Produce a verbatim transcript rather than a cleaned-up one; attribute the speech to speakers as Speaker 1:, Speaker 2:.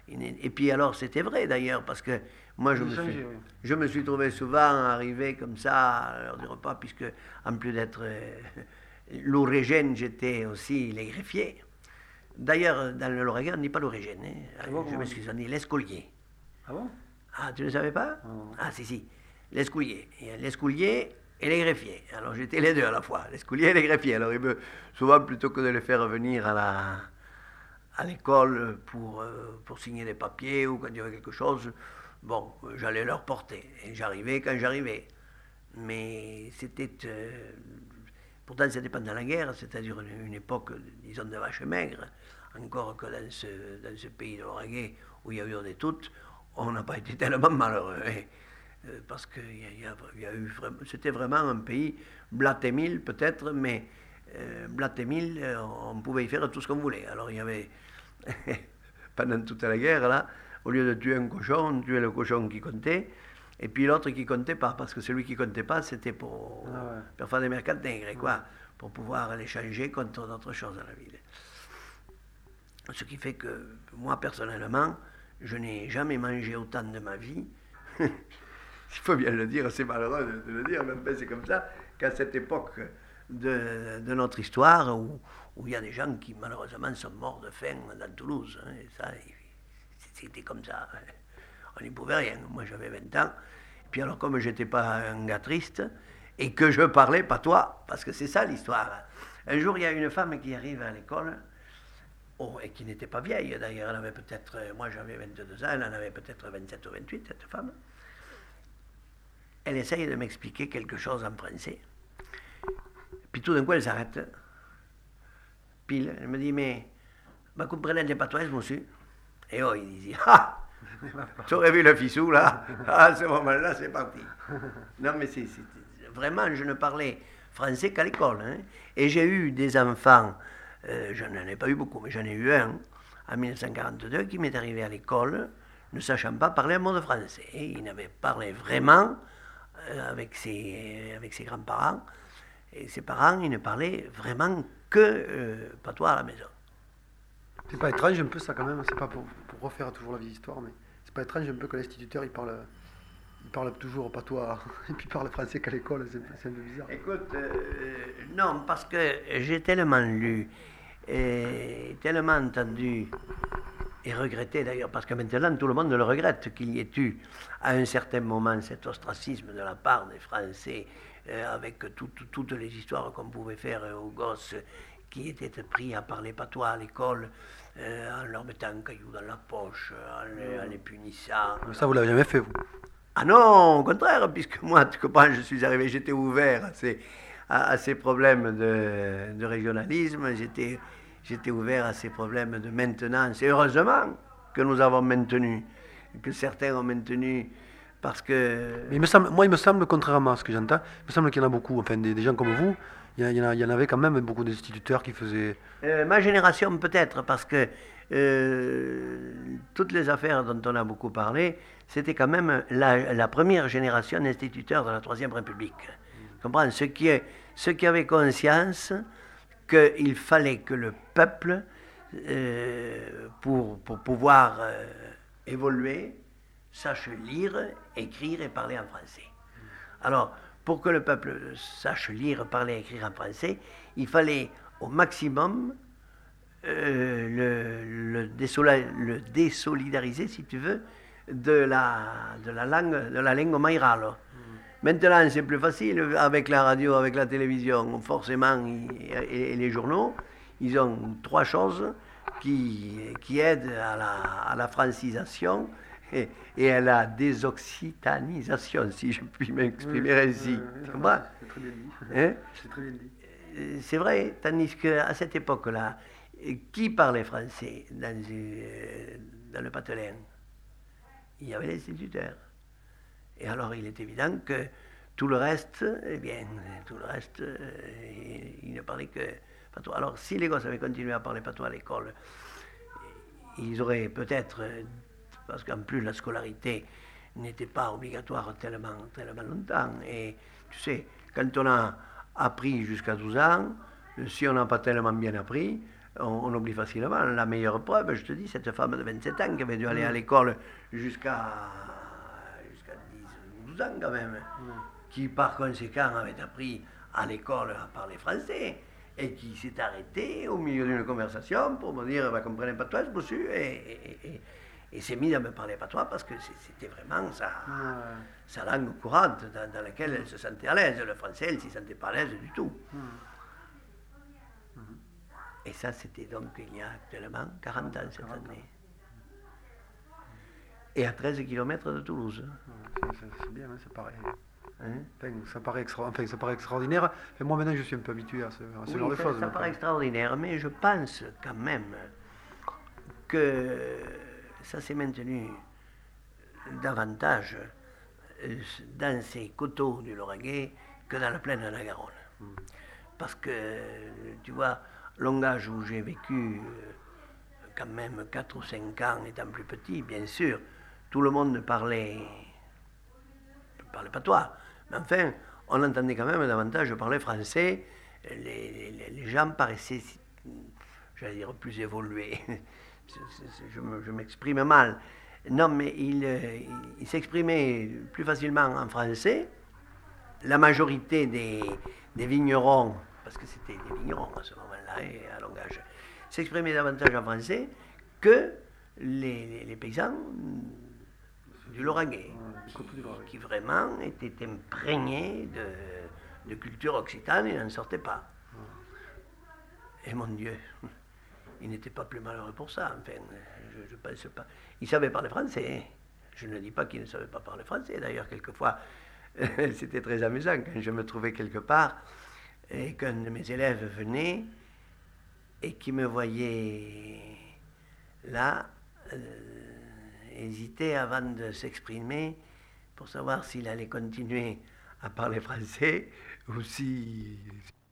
Speaker 1: Et puis alors, c'était vrai d'ailleurs, parce que moi, je me, suis, oui. je me suis trouvé souvent arrivé comme ça à l'heure du repas, puisque en plus d'être euh, l'origine, j'étais aussi les greffiers. D'ailleurs, dans le Lauragais, on ne dit pas l'origine. Hein. Ah bon, je m'excuse, on dit l'escolier.
Speaker 2: Ah bon?
Speaker 1: Ah, tu ne savais pas? Ah, ah si, si. L'escoulier. L'escoulier et les greffiers. Alors j'étais les deux à la fois, l'escoulier et les greffiers. Alors me, souvent, plutôt que de les faire venir à la... à l'école pour, euh, pour signer des papiers ou quand il y avait quelque chose, bon, j'allais leur porter. Et j'arrivais quand j'arrivais. Mais c'était... Euh, pourtant, c'était pendant la guerre, c'est-à-dire une, une époque, disons, de vaches maigres. Encore que dans ce, dans ce pays de l'Oraguais, où il y a eu de toutes, on n'a pas été tellement malheureux. Hein, euh, parce que y y a, y a eu vraiment, c'était vraiment un pays, blatémile peut-être, mais euh, blatémile, on pouvait y faire tout ce qu'on voulait. Alors il y avait... pendant toute la guerre, là, au lieu de tuer un cochon, on tuait le cochon qui comptait, et puis l'autre qui comptait pas, parce que celui qui comptait pas, c'était pour, ah ouais. pour faire des mercantigres, quoi, ouais. pour pouvoir l'échanger contre d'autres choses dans la ville. Ce qui fait que, moi, personnellement, je n'ai jamais mangé autant de ma vie. Il faut bien le dire, c'est malheureux de, de le dire, mais enfin, c'est comme ça, qu'à cette époque de, de notre histoire, où où il y a des gens qui, malheureusement, sont morts de faim dans Toulouse. Hein, et ça, c'était comme ça. On n'y pouvait rien. Moi, j'avais vingt ans. Et puis alors, comme je n'étais pas un gars triste, et que je parlais patois, parce que c'est ça l'histoire. Un jour, il y a une femme qui arrive à l'école, oh, et qui n'était pas vieille, d'ailleurs. Elle avait peut-être, moi j'avais vingt-deux ans, elle en avait peut-être vingt-sept ou vingt-huit, cette femme. Elle essaye de m'expliquer quelque chose en français. Puis tout d'un coup, elle s'arrête. Pile, elle me dit, mais, vous comprenez les patois, monsieur? Et oh, il dit, ah, tu aurais vu le fissou, là? Ah, à ce moment-là, c'est parti. Non, mais c'est, c'est, vraiment, je ne parlais français qu'à l'école. Hein. Et j'ai eu des enfants, euh, je n'en ai pas eu beaucoup, mais j'en ai eu un, en mille neuf cent quarante-deux, qui m'est arrivé à l'école, ne sachant pas parler un mot de français. Et il n'avait parlé vraiment euh, avec, ses, avec ses grands-parents. Et ses parents, ils ne parlaient vraiment que euh, patois à la maison.
Speaker 2: C'est pas étrange un peu ça quand même, c'est pas pour, pour refaire toujours la vieille histoire, mais c'est pas étrange un peu que l'instituteur il parle, il parle toujours patois et puis il parle français qu'à l'école, c'est, c'est un peu bizarre.
Speaker 1: Écoute, euh, non, parce que j'ai tellement lu, et tellement entendu, et regretté d'ailleurs, parce que maintenant tout le monde le regrette, qu'il y ait eu à un certain moment cet ostracisme de la part des Français, Euh, avec tout, tout, toutes les histoires qu'on pouvait faire euh, aux gosses qui étaient pris à parler patois à l'école, euh, en leur mettant un caillou dans la poche, en les, en les punissant.
Speaker 2: Mais ça, vous l'avez jamais fait, vous?
Speaker 1: Ah non, au contraire, puisque moi, tu comprends, je suis arrivé, j'étais ouvert à ces, à, à ces problèmes de, de régionalisme, j'étais, j'étais ouvert à ces problèmes de maintenance. Et heureusement que nous avons maintenu, que certains ont maintenu. Parce que...
Speaker 2: Mais il me semble, moi, il me semble, contrairement à ce que j'entends, il me semble qu'il y en a beaucoup, enfin, des, des gens comme vous, il y, en a, il y en avait quand même beaucoup d'instituteurs qui faisaient...
Speaker 1: Euh, ma génération, peut-être, parce que euh, toutes les affaires dont on a beaucoup parlé, c'était quand même la, la première génération d'instituteurs de la Troisième République. Tu comprends? Ceux qui, ceux qui avaient conscience qu'il fallait que le peuple, euh, pour, pour pouvoir euh, évoluer, sache lire, écrire et parler en français. Alors, pour que le peuple sache lire, parler et écrire en français, il fallait au maximum euh, le, le, désola, le désolidariser, si tu veux, de la, de la langue, de la langue maïrale. Mm. Maintenant, c'est plus facile, avec la radio, avec la télévision, forcément, et, et les journaux, ils ont trois choses qui, qui aident à la, à la francisation, Et, et à la désoccitanisation, si je puis m'exprimer oui, ainsi. Oui, tu comprends?
Speaker 2: C'est très bien dit.
Speaker 1: Hein?
Speaker 2: C'est très bien dit.
Speaker 1: C'est vrai, tandis qu'à cette époque-là, qui parlait français dans, dans le Patelin? Il y avait l'instituteur. Et alors, il est évident que tout le reste, eh bien, tout le reste, il, il ne parlait que patois. Alors, si les gosses avaient continué à parler patois à l'école, ils auraient peut-être... parce qu'en plus la scolarité n'était pas obligatoire tellement, tellement longtemps. Et tu sais, quand on a appris jusqu'à douze ans, si on n'a pas tellement bien appris, on, on oublie facilement. La meilleure preuve, je te dis, cette femme de vingt-sept ans qui avait dû aller à l'école jusqu'à jusqu'à dix ou douze ans quand même,
Speaker 2: Ouais.
Speaker 1: qui par conséquent avait appris à l'école à parler français et qui s'est arrêté au milieu d'une conversation pour me dire, bah, comprenez pas toi, monsieur, et, et, et, et s'est mis à me parler patois parce que c'était vraiment sa,
Speaker 2: Ouais.
Speaker 1: sa langue courante dans, dans laquelle elle se sentait à l'aise. Le français, elle ne s'y sentait pas à l'aise du tout.
Speaker 2: Ouais.
Speaker 1: Et ça, c'était donc il y a actuellement quarante ans cette
Speaker 2: quarante ans.
Speaker 1: année. Et à treize kilomètres de Toulouse.
Speaker 2: Ouais, c'est- c'est- c'est bien, hein, ça paraît.
Speaker 1: Hein?
Speaker 2: Enfin, ça paraît extra- enfin, ça paraît extraordinaire. Et moi maintenant je suis un peu habitué à ce, à ce
Speaker 1: Oui,
Speaker 2: genre de
Speaker 1: ça,
Speaker 2: choses.
Speaker 1: ça
Speaker 2: donc,
Speaker 1: paraît
Speaker 2: euh,
Speaker 1: extraordinaire, mais je pense quand même que ça s'est maintenu davantage euh, dans ces coteaux du Lauragais que dans la plaine de la Garonne.
Speaker 2: Mm.
Speaker 1: Parce que, tu vois, Longage où j'ai vécu euh, quand même quatre ou cinq ans étant plus petit, bien sûr, tout le monde parlait, parlait pas toi, mais enfin, on entendait quand même davantage parler français, les, les, les gens paraissaient, j'allais dire, plus évolués. Je, me, je m'exprime mal. Non, mais ils il, il s'exprimaient plus facilement en français. La majorité des, des vignerons, parce que c'était des vignerons à ce moment-là, et à Longage, s'exprimaient davantage en français que les, les, les paysans du Lauragais,
Speaker 2: Ouais,
Speaker 1: qui,
Speaker 2: du Lauragais.
Speaker 1: qui vraiment étaient imprégnés de, de culture occitane et n'en sortaient pas. Et mon Dieu, ils n'étaient pas plus malheureux pour ça, enfin, je ne pense pas. Ils savaient parler français, hein. Je ne dis pas qu'ils ne savaient pas parler français, d'ailleurs, quelquefois, c'était très amusant quand je me trouvais quelque part et qu'un de mes élèves venait et qui me voyait là, euh, hésiter avant de s'exprimer pour savoir s'il allait continuer à parler français ou si